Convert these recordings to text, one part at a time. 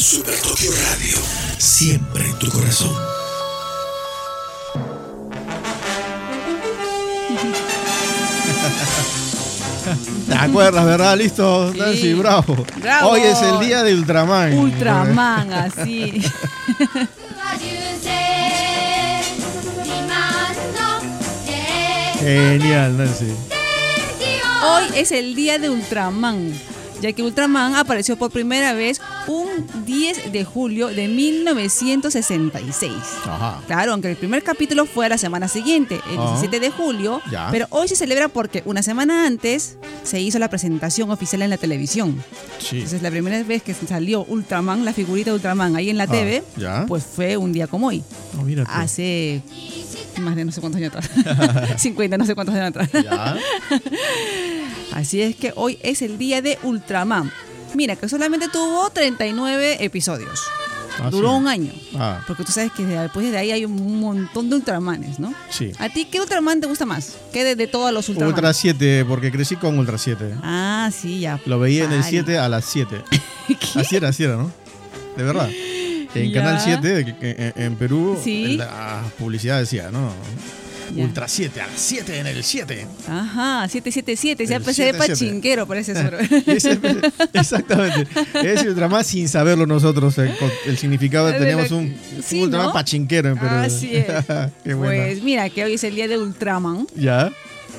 Super Tokio Radio, siempre en tu corazón. ¿Te acuerdas, verdad? Listo, Sí. Nancy, bravo. Bravo. Hoy es el día de Ultraman. Ultraman, así. Genial, Nancy. Hoy es el día de Ultraman, ya que Ultraman apareció por primera vez un 10 de julio de 1966. Ajá. Claro, aunque el primer capítulo fue a la semana siguiente, el 17 de julio, Ya. pero hoy se celebra porque una semana antes se hizo la presentación oficial en la televisión. Sí. Entonces la primera vez que salió Ultraman, la figurita de Ultraman ahí en la TV, ya. pues fue un día como hoy. Oh, mira tú. Hace más de no sé cuántos años atrás. 50, no sé cuántos años atrás. Ya. Así es que hoy es el día de Ultraman. Mira, que solamente tuvo 39 episodios. Ah, Duró sí. un año. Ah, Porque tú sabes que después de ahí hay un montón de Ultramanes, ¿no? sí. ¿A ti qué Ultraman te gusta más? ¿Qué de todos los Ultraman? Ultra 7, porque crecí con Ultra 7. Ah, sí, ya. Lo veía en el Vale. 7 a las 7. ¿Qué? Así era, ¿no? De verdad. En Ya. Canal 7, en Perú, Sí. la publicidad decía, ¿no? Ya. Ultra 7, a las 7 en el 7. Ajá, 777. El Ya empecé de 77. pachinquero, parece eso. Exactamente. Ese Ultraman sin saberlo nosotros, con el significado de tenemos un Sí, Ultraman ¿no? pachinquero en Perú. Así es. Qué buena. Pues mira, que hoy es el día de Ultraman. Ya.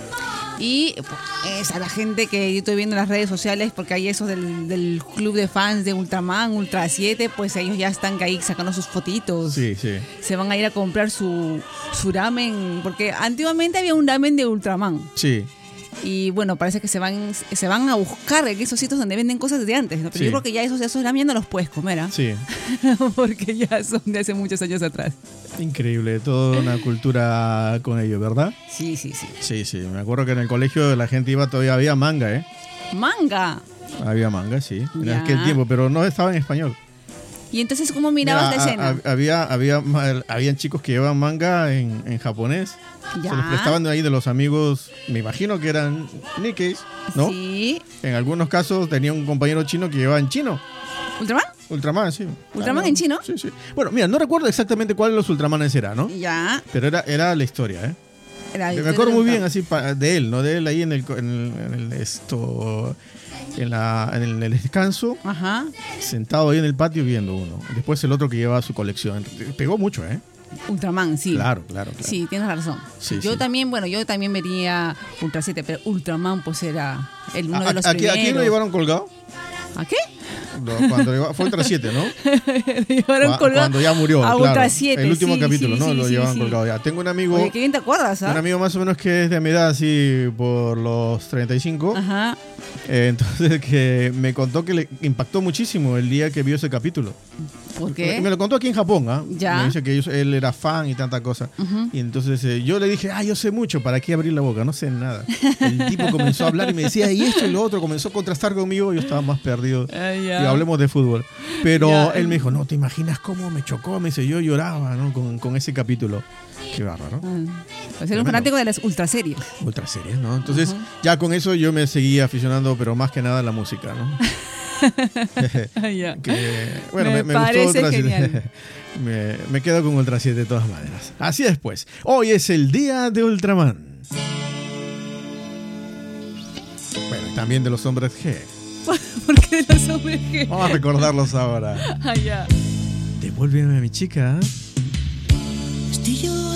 Y pues, a la gente que yo estoy viendo en las redes sociales, porque hay esos del club de fans de Ultraman, Ultra 7, pues ellos ya están ahí sacando sus fotitos. Sí, sí. Se van a ir a comprar su ramen, porque antiguamente había un ramen de Ultraman. Sí. Y bueno, parece que se van a buscar en esos sitios donde venden cosas de antes, ¿no? Pero Sí. yo creo que ya esos ramen no los puedes comer, ¿ah? Sí. Porque ya son de hace muchos años atrás. Increíble, toda una cultura con ello, ¿verdad? Sí, sí, sí. Sí, sí. Me acuerdo que en el colegio la gente iba, todavía había manga, ¿eh? ¡Manga! Había manga, sí. En Ya. aquel tiempo, pero no estaba en español. Y entonces, ¿cómo mirabas Mira, la escena? habían chicos que llevaban manga en japonés. Ya. Se los prestaban de ahí de los amigos, me imagino que eran Nikkeis, ¿no? Sí. En algunos casos tenía un compañero chino que llevaba en chino. ¿Ultraman? Ultraman, sí. ¿Ultraman Ah, en chino? Sí, sí. Bueno, mira, no recuerdo exactamente cuáles de los Ultramanes era, ¿no? Ya. Pero era la historia, ¿eh? Era Me acuerdo muy bien así de él, ¿no? De él ahí en el descanso, Ajá. sentado ahí en el patio viendo uno. Después el otro que llevaba su colección. Pegó mucho, ¿eh? Ultraman, sí. Claro, claro. Sí, tienes razón. Sí, yo sí. también vería Ultra 7, pero Ultraman pues era uno de los ¿A quién lo primeros. llevaron colgado? ¿A qué? Fue Ultra 7, ¿no? Lo llevaron colgado Cuando ya murió, a claro. Ultra 7. El último sí, capítulo, sí, ¿no? sí, Lo sí, llevaban sí. colgado ya. Tengo un amigo, Oye, qué bien te acuerdas, ¿ah? un amigo más o menos que es de mi edad, así por los 35. Ajá. Entonces que me contó que le impactó muchísimo el día que vio ese capítulo. ¿Por qué? Me lo contó aquí en Japón, ¿ah? Ya. Me dice que él era fan y tanta cosa. Ujú. Y entonces yo le dije, yo sé mucho, ¿para qué abrir la boca? No sé nada. El tipo comenzó a hablar y me decía, y esto y lo otro, comenzó a contrastar conmigo, yo estaba más perdido. Ya. Y hablemos de fútbol. Pero Ya. él me dijo, no, ¿te imaginas cómo me chocó? Me dice, yo lloraba, ¿no? Con ese capítulo. Qué bárbaro, ¿no? Pues era un Tremendo. fanático de las ultra series. Ultra series, ¿no? Entonces, ya con eso yo me seguía aficionando, pero más que nada a la música, ¿no? Ya. Bueno, Me me parece gustó Ultra 7. genial. me quedo con Ultra 7 de todas maneras. Así después. Hoy es el día de Ultraman. Bueno, y también de los hombres G. ¿Por qué los hombres que? Vamos a recordarlos ahora. Ya. Devuélveme a mi chica. Estoy